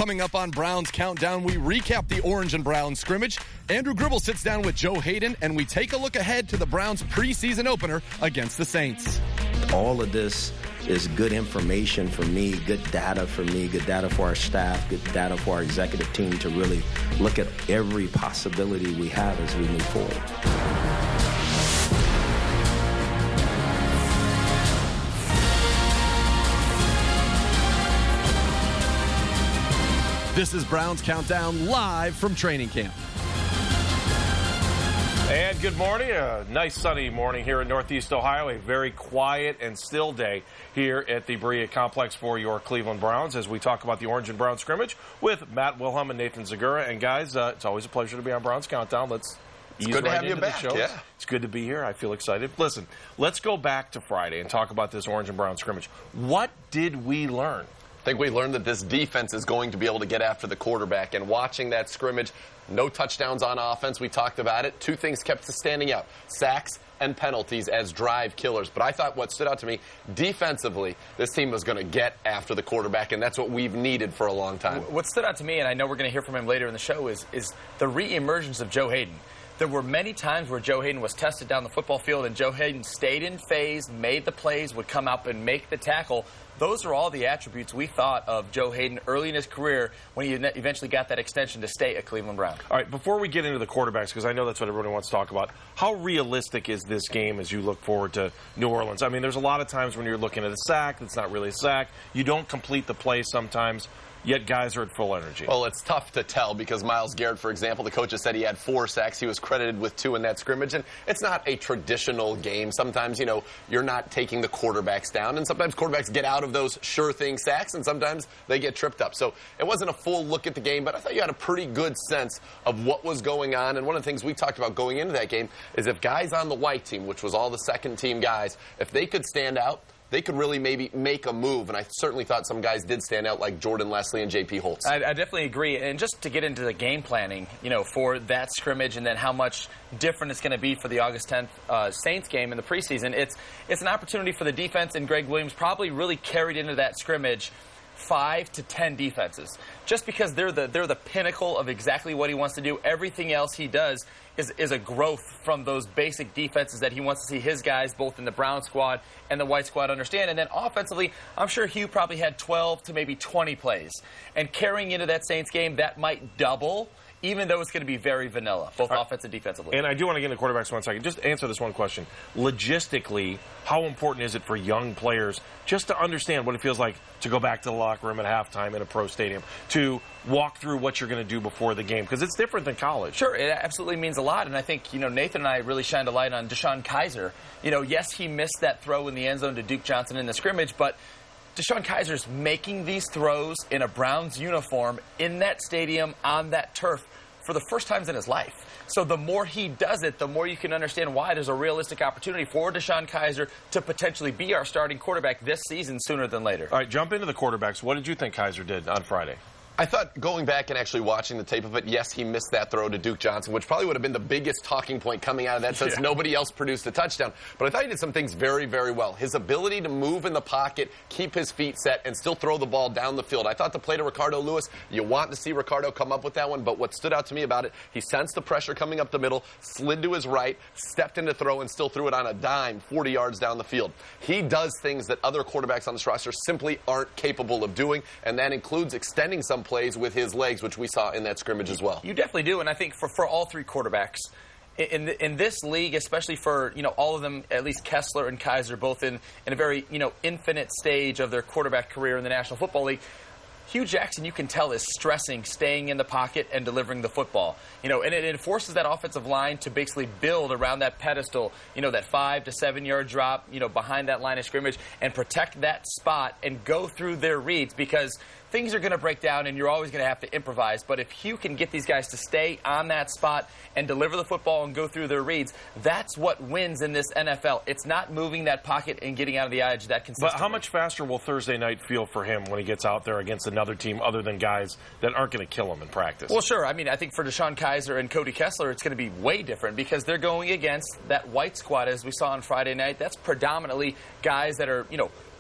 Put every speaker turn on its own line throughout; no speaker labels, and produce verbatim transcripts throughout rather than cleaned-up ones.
Coming up on Browns Countdown, we recap the Orange and Brown scrimmage. Andrew Gribble sits down with Joe Haden, and we take a look ahead to the Browns' preseason opener against the Saints.
All of this is good information for me, good data for me, good data for our staff, good data for our executive team to really look at every possibility we have as we move forward.
This is Browns Countdown live from training camp.
And good morning. A nice sunny morning here in Northeast Ohio. A very quiet and still day here at the Berea Complex for your Cleveland Browns as we talk about the Orange and Brown scrimmage with Matt Wilhelm and Nathan Zagura. And guys, uh, it's always a pleasure to be on Browns Countdown. Let's
It's
ease
good to
right
have you
into the
back.
show.
Yeah.
It's good to be here. I feel excited. Listen, let's go back to Friday and talk about this Orange and Brown scrimmage. What did we learn?
I think we learned that this defense is going to be able to get after the quarterback. And watching that scrimmage, no touchdowns on offense. We talked about it. Two things kept standing out: sacks and penalties as drive killers. But I thought what stood out to me, defensively, this team was going to get after the quarterback, and that's what we've needed for a long time.
What stood out to me, and I know we're going to hear from him later in the show, is, is the re-emergence of Joe Haden. There were many times where Joe Haden was tested down the football field, and Joe Haden stayed in phase, made the plays, would come up and make the tackle. Those are all the attributes we thought of Joe Haden early in his career when he eventually got that extension to stay a Cleveland Brown.
All right, before we get into the quarterbacks, because I know that's what everybody wants to talk about, how realistic is this game as you look forward to New Orleans? I mean, there's a lot of times when you're looking at a sack that's not really a sack. You don't complete the play sometimes, yet guys are at full energy.
Well, it's tough to tell because Myles Garrett, for example, the coaches said he had four sacks. He was credited with two in that scrimmage, and it's not a traditional game. Sometimes, you know, you're not taking the quarterbacks down, and sometimes quarterbacks get out of those sure thing sacks, and sometimes they get tripped up. So it wasn't a full look at the game, but I thought you had a pretty good sense of what was going on. And one of the things we talked about going into that game is if guys on the white team, which was all the second team guys, if they could stand out, they could really maybe make a move, and I certainly thought some guys did stand out, like Jordan Leslie and J P Holtz.
I, I definitely agree, and just to get into the game planning, you know, for that scrimmage and then how much different it's going to be for the August tenth uh, Saints game in the preseason, it's it's an opportunity for the defense, and Greg Williams probably really carried into that scrimmage five to ten defenses, just because they're the they're the pinnacle of exactly what he wants to do. Everything else he does is is a growth from those basic defenses that he wants to see his guys, both in the Brown squad and the white squad, understand. And then offensively, I'm sure Hugh probably had twelve to maybe twenty plays, and carrying into that Saints game, that might double, even though it's going to be very vanilla, both
right.
offense and defensively.
And I do want to get into quarterbacks for one second. Just answer this one question. Logistically, how important is it for young players just to understand what it feels like to go back to the locker room at halftime in a pro stadium, to walk through what you're going to do before the game? Because it's different than college.
Sure, it absolutely means a lot. And I think, you know, Nathan and I really shined a light on Deshaun Kaiser. You know, yes, he missed that throw in the end zone to Duke Johnson in the scrimmage, but Deshaun Kaiser's making these throws in a Browns uniform in that stadium on that turf for the first times in his life. So the more he does it, the more you can understand why there's a realistic opportunity for Deshaun Kaiser to potentially be our starting quarterback this season sooner than later.
All right, jump into the quarterbacks. What did you think Kaiser did on Friday?
I thought going back and actually watching the tape of it, yes, he missed that throw to Duke Johnson, which probably would have been the biggest talking point coming out of that since yeah. nobody else produced a touchdown. But I thought he did some things very, very well. His ability to move in the pocket, keep his feet set, and still throw the ball down the field. I thought the play to Ricardo Lewis, you want to see Ricardo come up with that one, but what stood out to me about it, he sensed the pressure coming up the middle, slid to his right, stepped into throw, and still threw it on a dime forty yards down the field. He does things that other quarterbacks on this roster simply aren't capable of doing, and that includes extending some plays with his legs, which we saw in that scrimmage as well.
You definitely do, and I think for, for all three quarterbacks, in the, in this league, especially for, you know, all of them, at least Kessler and Kaiser, both in, in a very, you know, infinite stage of their quarterback career in the National Football League, Hugh Jackson, you can tell, is stressing staying in the pocket and delivering the football. You know, and it, it forces that offensive line to basically build around that pedestal, you know, that five to seven yard drop, you know, behind that line of scrimmage, and protect that spot and go through their reads, because things are going to break down and you're always going to have to improvise. But if Hugh can get these guys to stay on that spot and deliver the football and go through their reads, that's what wins in this N F L. It's not moving that pocket and getting out of the edge that consistently.
But how much faster will Thursday night feel for him when he gets out there against another team other than guys that aren't going to kill him in practice?
Well, sure. I mean, I think for Deshaun Kaiser and Cody Kessler, it's going to be way different because they're going against that white squad, as we saw on Friday night. That's predominantly guys that are, you know,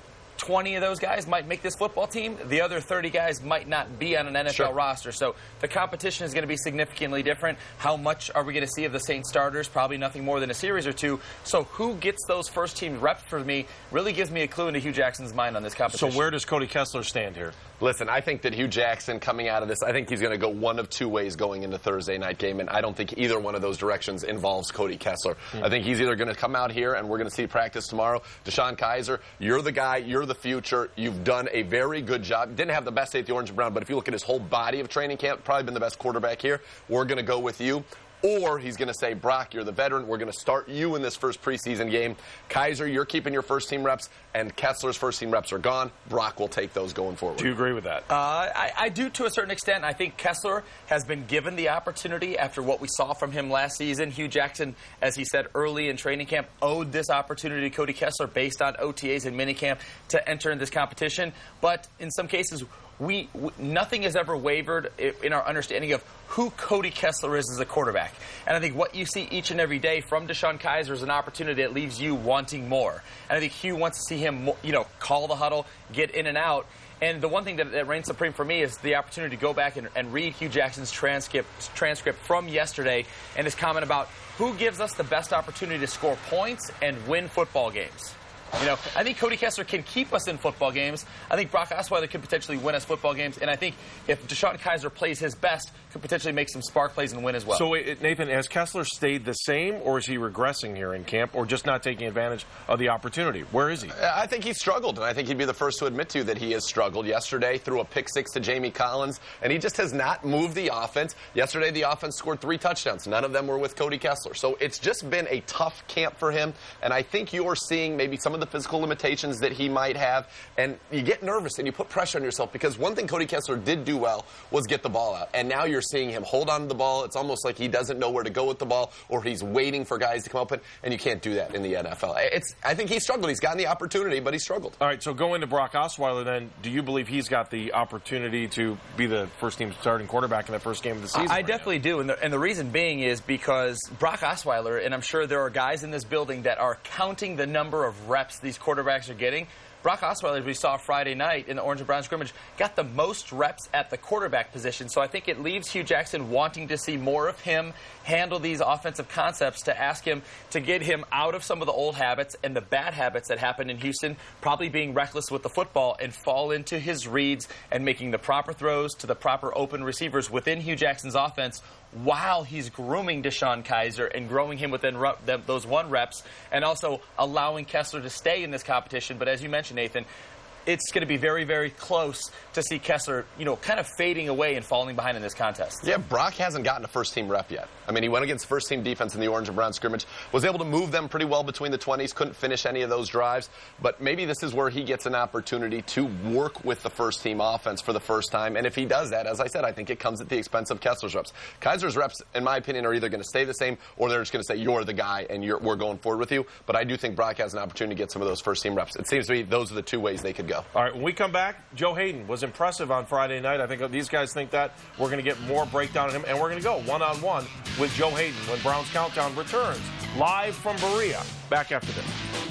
twenty of those guys might make this football team. The other thirty guys might not be on an N F L
Sure.
roster. So the competition is going to be significantly different. How much are we going to see of the Saints starters? Probably nothing more than a series or two. So who gets those first team reps for me really gives me a clue into Hugh Jackson's mind on this competition.
So where does Cody Kessler stand here?
Listen, I think that Hugh Jackson coming out of this, I think he's going to go one of two ways going into Thursday night game, and I don't think either one of those directions involves Cody Kessler. Mm. I think he's either going to come out here, and we're going to see practice tomorrow. DeShone Kizer, you're the guy, you're the future. You've done a very good job. Didn't have the best day at the Orange and Brown, but if you look at his whole body of training camp, probably been the best quarterback here. We're going to go with you. Or he's going to say, Brock, you're the veteran. We're going to start you in this first preseason game. Kizer, you're keeping your first team reps, and Kessler's first team reps are gone. Brock will take those going forward.
Do you agree with that?
Uh, I, I do to a certain extent. I think Kessler has been given the opportunity after what we saw from him last season. Hugh Jackson, as he said early in training camp, owed this opportunity to Cody Kessler based on O T As and minicamp to enter in this competition. But in some cases, we, we nothing has ever wavered in our understanding of who Cody Kessler is as a quarterback. And I think what you see each and every day from DeShone Kizer is an opportunity that leaves you wanting more. And I think Hugh wants to see him, you know, call the huddle, get in and out. And the one thing that, that reigns supreme for me is the opportunity to go back and, and read Hugh Jackson's transcript, transcript from yesterday and his comment about who gives us the best opportunity to score points and win football games. You know, I think Cody Kessler can keep us in football games. I think Brock Osweiler could potentially win us football games. And I think if DeShone Kizer plays his best, could potentially make some spark plays and win as well.
So, wait, Nathan, has Kessler stayed the same, or is he regressing here in camp, or just not taking advantage of the opportunity? Where is he?
I think he's struggled, and I think he'd be the first to admit to you that he has struggled. Yesterday, threw a pick six to Jamie Collins, and he just has not moved the offense. Yesterday, the offense scored three touchdowns. None of them were with Cody Kessler. So it's just been a tough camp for him, and I think you're seeing maybe some of the physical limitations that he might have, and you get nervous and you put pressure on yourself, because one thing Cody Kessler did do well was get the ball out, and now you're seeing him hold on to the ball. It's almost like he doesn't know where to go with the ball, or he's waiting for guys to come open, and you can't do that in the N F L. It's, I think he struggled. He's gotten the opportunity, but he struggled.
All right, so going to Brock Osweiler then, do you believe he's got the opportunity to be the first team starting quarterback in that first game of the season?
I
right
definitely
now?
do, and the, and the reason being is because Brock Osweiler, and I'm sure there are guys in this building that are counting the number of reps these quarterbacks are getting. Brock Osweiler, as we saw Friday night in the Orange and Brown scrimmage, got the most reps at the quarterback position. So I think it leaves Hugh Jackson wanting to see more of him handle these offensive concepts, to ask him to get him out of some of the old habits and the bad habits that happened in Houston, probably being reckless with the football, and fall into his reads and making the proper throws to the proper open receivers within Hugh Jackson's offense, while he's grooming DeShone Kizer and growing him within rep, those one reps, and also allowing Kessler to stay in this competition. But as you mentioned, Nathan, it's going to be very, very close to see Kessler, you know, kind of fading away and falling behind in this contest.
Yeah, Brock hasn't gotten a first-team rep yet. I mean, he went against first-team defense in the Orange and Brown scrimmage, was able to move them pretty well between the twenties, couldn't finish any of those drives, but maybe this is where he gets an opportunity to work with the first-team offense for the first time, and if he does that, as I said, I think it comes at the expense of Kessler's reps. Kizer's reps, in my opinion, are either going to stay the same, or they're just going to say, you're the guy, and you're, we're going forward with you, but I do think Brock has an opportunity to get some of those first-team reps. It seems to me those are the two ways they could go.
All right, when we come back, Joe Haden was impressive on Friday night. I think these guys think that. We're going to get more breakdown on him, and we're going to go one-on-one with Joe Haden when Browns Countdown returns live from Berea. Back after this.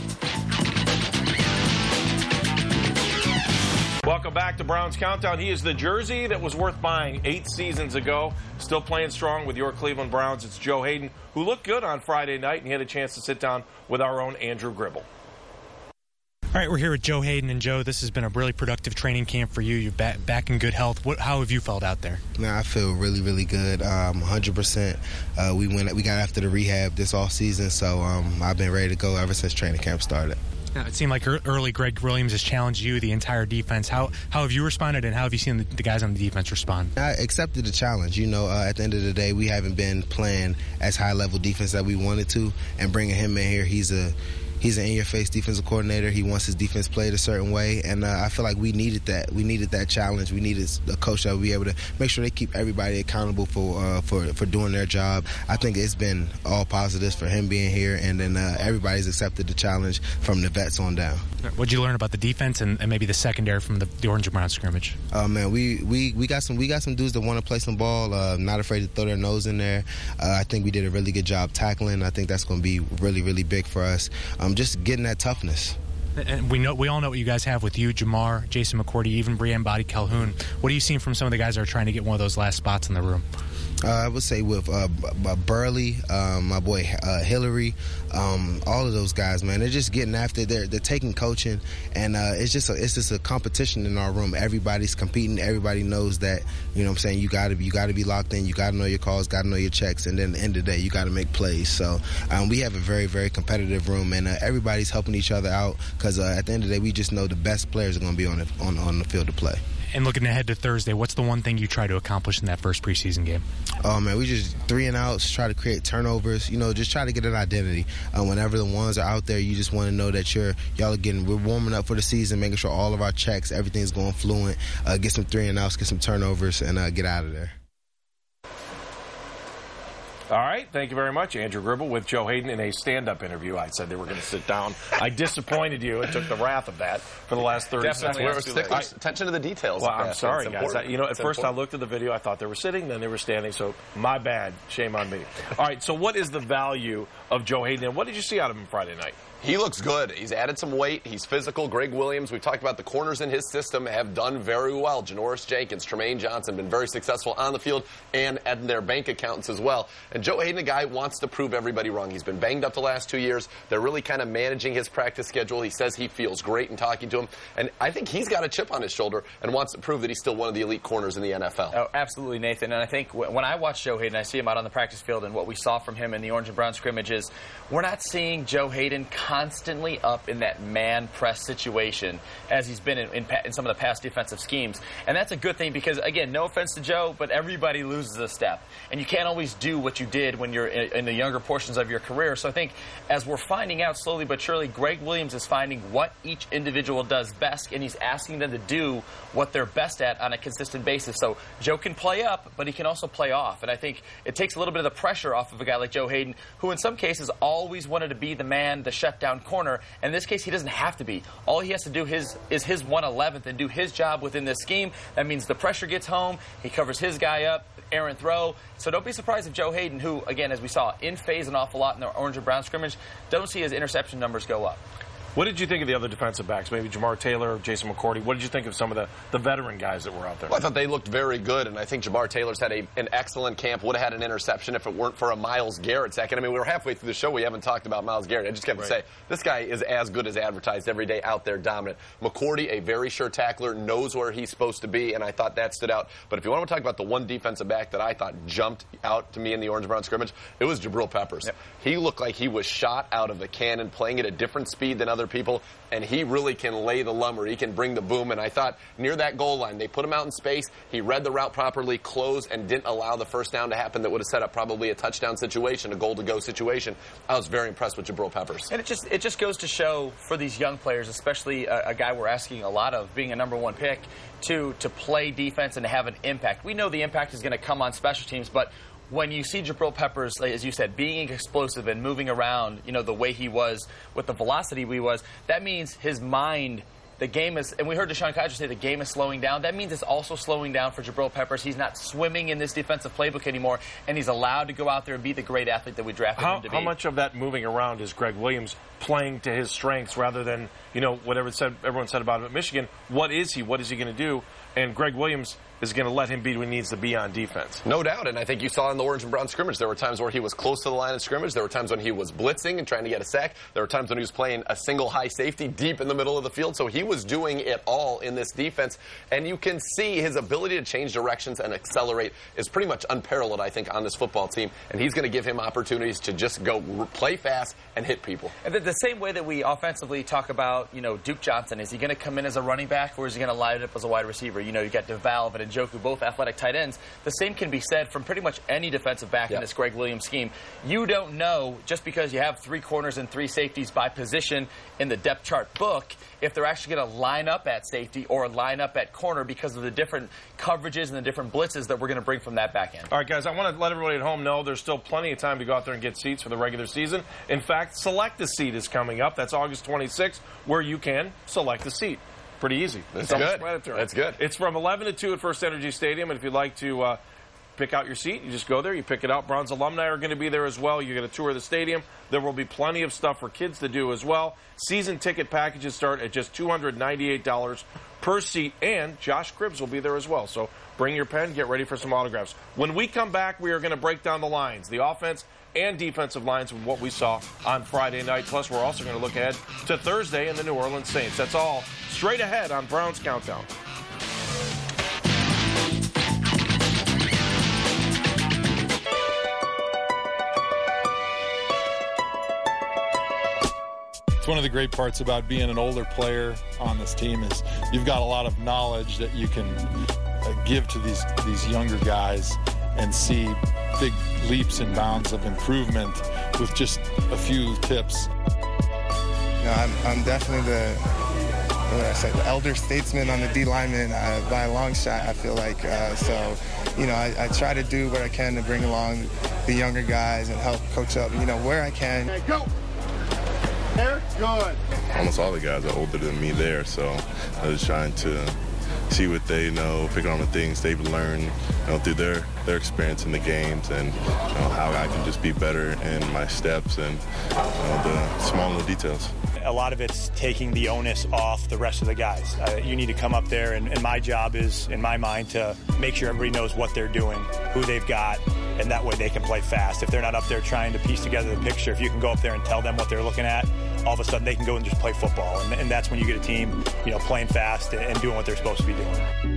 Welcome back to Browns Countdown. He is the jersey that was worth buying eight seasons ago. Still playing strong with your Cleveland Browns. It's Joe Haden, who looked good on Friday night, and he had a chance to sit down with our own Andrew Gribble.
All right, we're here with Joe Haden, and Joe, this has been a really productive training camp for you. You're back, back in good health. What, how have you felt out there?
Man, I feel really, really good. Um, one hundred percent. Uh, we went, we got after the rehab this off season, so um, I've been ready to go ever since training camp started.
Now, it seemed like early Greg Williams has challenged you, the entire defense. How how have you responded, and how have you seen the, the guys on the defense respond?
I accepted the challenge. You know, uh, at the end of the day, we haven't been playing as high-level defense that we wanted to, and bringing him in here, he's a He's an in-your-face defensive coordinator. He wants his defense played a certain way, and uh, I feel like we needed that. We needed that challenge. We needed a coach that would be able to make sure they keep everybody accountable for uh, for for doing their job. I think it's been all positives for him being here, and then uh, everybody's accepted the challenge from the vets on down.
What did you learn about the defense and, and maybe the secondary from the, the Orange and Brown scrimmage?
Oh uh, man, we, we we got some we got some dudes that want to play some ball. Uh, not afraid to throw their nose in there. Uh, I think we did a really good job tackling. I think that's going to be really really big for us. Um, just getting that toughness.
And we know we all know what you guys have with you, Jamar, Jason McCourty, even Breann Body Calhoun. What are you seeing from some of the guys that are trying to get one of those last spots in the room?
Uh, I would say with uh, Burley, um, my boy uh, Hillary, um, all of those guys, man, they're just getting after. They're they're taking coaching, and uh, it's just a, it's just a competition in our room. Everybody's competing. Everybody knows that. You know what I'm saying? You got to be you got to be locked in. You got to know your calls. Got to know your checks. And then at the end of the day, you got to make plays. So um, we have a very very competitive room, and uh, everybody's helping each other out because uh, at the end of the day, we just know the best players are going to be on the on on the field to play.
And looking ahead to Thursday, what's the one thing you try to accomplish in that first preseason game?
Oh, man, we just three and outs, try to create turnovers, you know, just try to get an identity. Uh, whenever the ones are out there, you just want to know that you're, y'all are getting, we're warming up for the season, making sure all of our checks, everything's going fluent, uh, get some three and outs, get some turnovers, and uh, get out of there.
All right, thank you very much, Andrew Gribble with Joe Haden in a stand-up interview. I said they were going to sit down. I disappointed you and took the wrath of that for the last thirty
Definitely.
seconds.
We're sticklers. Attention to the details.
Well, I'm sorry,
it's
guys.
important.
I, you know, at
it's
first
important.
I looked at the video, I thought they were sitting, then they were standing, so my bad. Shame on me. All right, so what is the value of Joe Haden, and what did you see out of him Friday night?
He looks good. He's added some weight. He's physical. Greg Williams, we've talked about the corners in his system, have done very well. Janoris Jenkins, Tremaine Johnson, been very successful on the field and at their bank accountants as well. And Joe Haden, a guy, wants to prove everybody wrong. He's been banged up the last two years. They're really kind of managing his practice schedule. He says he feels great in talking to him. And I think he's got a chip on his shoulder and wants to prove that he's still one of the elite corners in the N F L.
Oh, absolutely, Nathan. And I think when I watch Joe Haden, I see him out on the practice field, and what we saw from him in the Orange and Brown scrimmages, we're not seeing Joe Haden constantly up in that man press situation as he's been in, in, in some of the past defensive schemes. And that's a good thing because, again, no offense to Joe, but everybody loses a step. And you can't always do what you did when you're in, in the younger portions of your career. So I think as we're finding out slowly but surely, Greg Williams is finding what each individual does best, and he's asking them to do what they're best at on a consistent basis. So Joe can play up, but he can also play off. And I think it takes a little bit of the pressure off of a guy like Joe Haden, who in some cases always wanted to be the man, the shutdown corner. In this case, he doesn't have to be. All he has to do his, is his one eleventh and do his job within this scheme. That means the pressure gets home. He covers his guy up, errant throw. So don't be surprised if Joe Haden, who, again, as we saw, in phase an awful lot in the Orange and Brown scrimmage, don't see his interception numbers go up.
What did you think of the other defensive backs? Maybe Jamar Taylor, Jason McCourty. What did you think of some of the, the veteran guys that were out there?
Well, I thought they looked very good, and I think Jamar Taylor's had a, an excellent camp. Would have had an interception if it weren't for a Myles Garrett second. I mean, we were halfway through the show. We haven't talked about Myles Garrett. I just kept right. to say, this guy is as good as advertised every day out there dominant. McCourty, a very sure tackler, knows where he's supposed to be, and I thought that stood out. But if you want to talk about the one defensive back that I thought jumped out to me in the Orange and Brown scrimmage, it was Jabril Peppers. Yep. He looked like he was shot out of a cannon, playing at a different speed than other people, and he really can lay the lumber. He can bring the boom. And I thought near that goal line, they put him out in space. He read the route properly, closed, and didn't allow the first down to happen that would have set up probably a touchdown situation, a goal-to-go situation. I was very impressed with Jabril Peppers.
And it just it just goes to show for these young players, especially a, a guy we're asking a lot of, being a number one pick, to, to play defense and to have an impact. We know the impact is going to come on special teams, but when you see Jabril Peppers, as you said, being explosive and moving around, you know, the way he was, with the velocity he was, that means his mind, the game is, and we heard Deshaun Kaiser say the game is slowing down. That means it's also slowing down for Jabril Peppers. He's not swimming in this defensive playbook anymore, and he's allowed to go out there and be the great athlete that we drafted
how,
him to be.
How much of that moving around is Greg Williams playing to his strengths rather than, you know, whatever said, everyone said about him at Michigan? What is he? What is he going to do? And Greg Williams is going to let him be what he needs to be on defense.
No doubt, and I think you saw in the Orange and Brown scrimmage, there were times where he was close to the line of scrimmage. There were times when he was blitzing and trying to get a sack. There were times when he was playing a single high safety deep in the middle of the field. So he was doing it all in this defense, and you can see his ability to change directions and accelerate is pretty much unparalleled, I think, on this football team, and he's going to give him opportunities to just go play fast and hit people.
And the, the same way that we offensively talk about, you know, Duke Johnson, is he going to come in as a running back, or is he going to line it up as a wide receiver? You know, you got DeValve and Njoku, both athletic tight ends. The same can be said from pretty much any defensive back yep. in this Greg Williams scheme. You don't know, just because you have three corners and three safeties by position in the depth chart book, if they're actually going to line up at safety or line up at corner because of the different coverages and the different blitzes that we're going to bring from that back end.
All right, guys, I want to let everybody at home know there's still plenty of time to go out there and get seats for the regular season. In fact, Select a Seat is coming up. That's August twenty-sixth, where you can select a seat. Pretty easy.
That's
it's
good.
Mandatory.
That's good.
It's from eleven to two at First Energy Stadium, and if you'd like to uh, pick out your seat. You just go there, you pick it out. Browns alumni are going to be there as well. You're going to tour the stadium. There will be plenty of stuff for kids to do as well. Season ticket packages start at just two hundred ninety-eight dollars per seat, and Josh Cribbs will be there as well. So bring your pen, get ready for some autographs. When we come back, we are going to break down the lines, the offense and defensive lines from what we saw on Friday night. Plus, we're also going to look ahead to Thursday and the New Orleans Saints. That's all straight ahead on Browns Countdown.
It's one of the great parts about being an older player on this team is you've got a lot of knowledge that you can uh, give to these these younger guys and see big leaps and bounds of improvement with just a few tips.
You know, I'm, I'm definitely the, what did I say, the elder statesman on the D lineman uh, by a long shot, I feel like. Uh, so, you know, I, I try to do what I can to bring along the younger guys and help coach up, you know, where I can.
Okay, go. There, good.
Almost all the guys are older than me there, so I was trying to see what they know, pick on the things they've learned, you know, through their, their experience in the games, and you know, how I can just be better in my steps and you know, the small little details.
A lot of it's taking the onus off the rest of the guys. Uh, you need to come up there, and, and my job is, in my mind, to make sure everybody knows what they're doing, who they've got, and that way they can play fast. If they're not up there trying to piece together the picture, if you can go up there and tell them what they're looking at, all of a sudden they can go and just play football. And, and that's when you get a team, you know, playing fast and doing what they're supposed to be doing.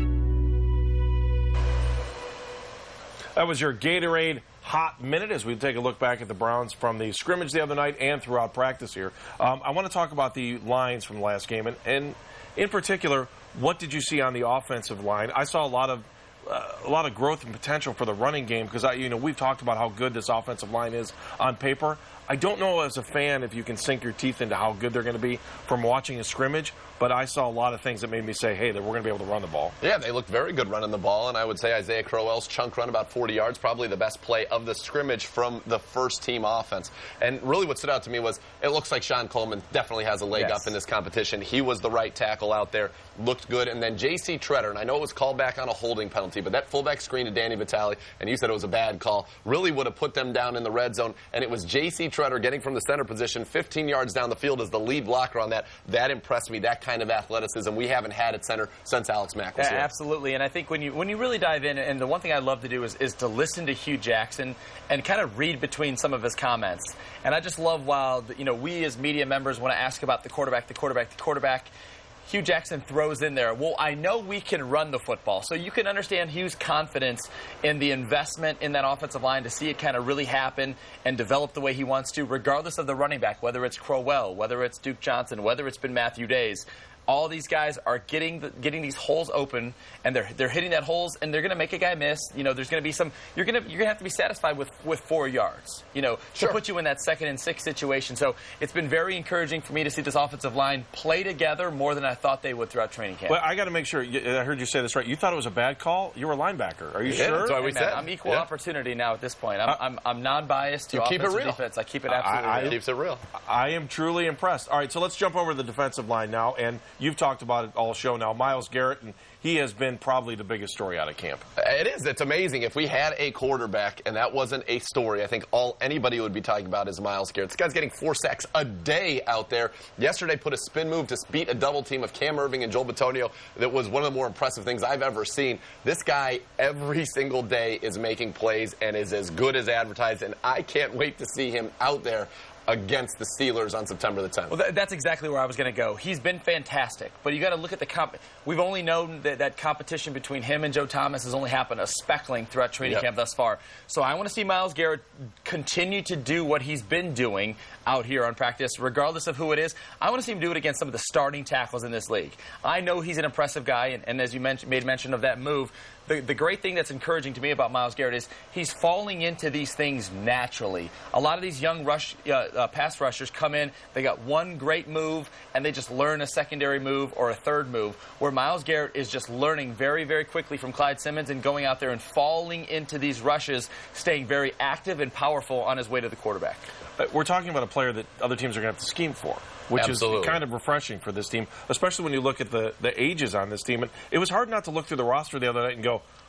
That was your Gatorade Hot Minute as we take a look back at the Browns from the scrimmage the other night and throughout practice here. Um, I want to talk about the lines from the last game, and, and in particular, what did you see on the offensive line? I saw a lot of uh, a lot of growth and potential for the running game because I, you know, we've talked about how good this offensive line is on paper. I don't know as a fan if you can sink your teeth into how good they're going to be from watching a scrimmage, but I saw a lot of things that made me say, hey, that we're going to be able to run the ball.
Yeah, they looked very good running the ball, and I would say Isaiah Crowell's chunk run about forty yards, probably the best play of the scrimmage from the first team offense. And really what stood out to me was it looks like Sean Coleman definitely has a leg
Yes.
up in this competition. He was the right tackle out there, looked good. And then J C Tretter, and I know it was called back on a holding penalty, but that fullback screen to Danny Vitale, and you said it was a bad call, really would have put them down in the red zone. And it was J C Tretter getting from the center position fifteen yards down the field as the lead blocker on that. That impressed me, that kind of athleticism we haven't had at center since Alex Mack was
Yeah,
here.
Absolutely, and I think when you when you really dive in, and the one thing I love to do is, is to listen to Hugh Jackson and kind of read between some of his comments. And I just love while, you know, we as media members want to ask about the quarterback, the quarterback, the quarterback, Hugh Jackson throws in there, well, I know we can run the football. So you can understand Hugh's confidence in the investment in that offensive line to see it kind of really happen and develop the way he wants to, regardless of the running back, whether it's Crowell, whether it's Duke Johnson, whether it's been Matthew Days. All these guys are getting the, getting these holes open, and they're they're hitting that holes, and they're going to make a guy miss. You know, there's going to be some. You're going to you're going to have to be satisfied with, with four yards. You know,
Sure.
to put you in that second and six situation. So it's been very encouraging for me to see this offensive line play together more than I thought they would throughout training camp.
But I got to make sure, I heard you say this right. You thought it was a bad call? You were a linebacker. Are you
Yeah,
sure?
that's why we
Hey, man,
said.
I'm equal
Yeah.
opportunity now at this point. I'm I'm, I'm non-biased to
You keep it
offense and
real.
defense. I keep it absolutely
I- I-
real.
Keeps it real.
I am truly impressed. All right, so let's jump over to the defensive line now, and you've talked about it all show now. Myles Garrett, and he has been probably the biggest story out of camp.
It is. It's amazing. If we had a quarterback and that wasn't a story, I think all anybody would be talking about is Myles Garrett. This guy's getting four sacks a day out there. Yesterday put a spin move to beat a double team of Cam Irving and Joel Bitonio. That was one of the more impressive things I've ever seen. This guy every single day is making plays and is as good as advertised, and I can't wait to see him out there against the Steelers on September the tenth.
Well, th- that's exactly where I was going to go. He's been fantastic, but you got to look at the comp. We've only known that that competition between him and Joe Thomas has only happened a speckling throughout training
Yep.
camp thus far. So I want to see Myles Garrett continue to do what he's been doing out here on practice, regardless of who it is. I want to see him do it against some of the starting tackles in this league. I know he's an impressive guy, and, and as you mentioned, made mention of that move, the, the great thing that's encouraging to me about Myles Garrett is he's falling into these things naturally. A lot of these young rush uh, uh, pass rushers come in, they got one great move, and they just learn a secondary move or a third move, where Myles Garrett is just learning very, very quickly from Clyde Simmons and going out there and falling into these rushes, staying very active and powerful on his way to the quarterback.
But we're talking about a player that other teams are going to have to scheme for, which
Absolutely.
is kind of refreshing for this team, especially when you look at the, the ages on this team. And it was hard not to look through the roster the other night and go,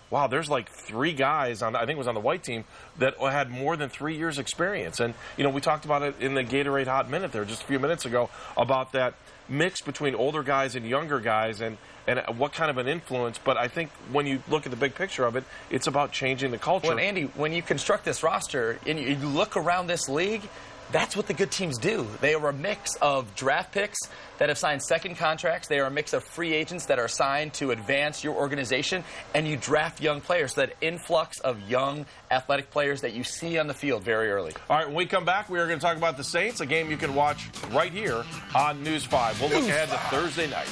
wow, there's like three guys on, I think it was on the white team, that had more than three years experience. And, you know, we talked about it in the Gatorade Hot Minute there just a few minutes ago about that mix between older guys and younger guys and, and what kind of an influence. But I think when you look at the big picture of it, it's about changing the culture.
Well, Andy, when you construct this roster and you look around this league, that's what the good teams do. They are a mix of draft picks that have signed second contracts. They are a mix of free agents that are signed to advance your organization. And you draft young players. So that influx of young athletic players that you see on the field very early.
All right, when we come back, we are going to talk about the Saints, a game you can watch right here on News five. We'll look ahead to Thursday night.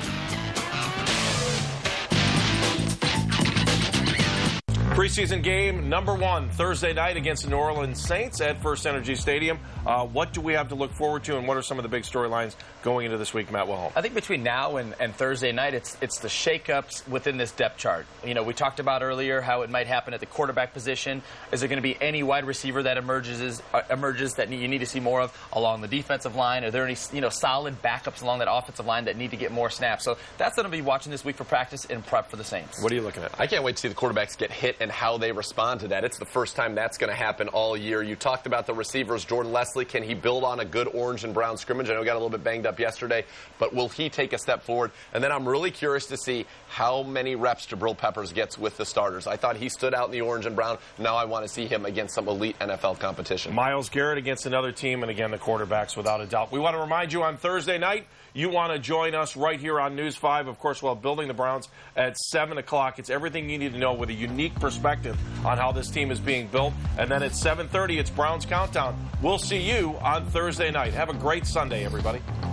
Preseason game number one, Thursday night against the New Orleans Saints at First Energy Stadium. Uh, what do we have to look forward to, and what are some of the big storylines going into this week, Matt Wilhelm?
I think between now and, and Thursday night, it's it's the shakeups within this depth chart. You know, we talked about earlier how it might happen at the quarterback position. Is there going to be any wide receiver that emerges uh, emerges that you need to see more of along the defensive line? Are there any you know solid backups along that offensive line that need to get more snaps? So that's going to be watching this week for practice and prep for the Saints.
What are you looking at?
I can't wait to see the quarterbacks get hit and how they respond to that. It's the first time that's going to happen all year. You talked about the receivers. Jordan Leslie, can he build on a good orange and brown scrimmage? I know he got a little bit banged up yesterday, but will he take a step forward? And then I'm really curious to see how many reps Jabril Peppers gets with the starters. I thought he stood out in the orange and brown. Now I want to see him against some elite N F L competition.
Myles Garrett against another team, and again, the quarterbacks without a doubt. We want to remind you on Thursday night, you want to join us right here on News five. Of course, while building the Browns at seven o'clock. It's everything you need to know with a unique perspective on how this team is being built. And then at seven thirty, it's Browns Countdown. We'll see you on Thursday night. Have a great Sunday, everybody.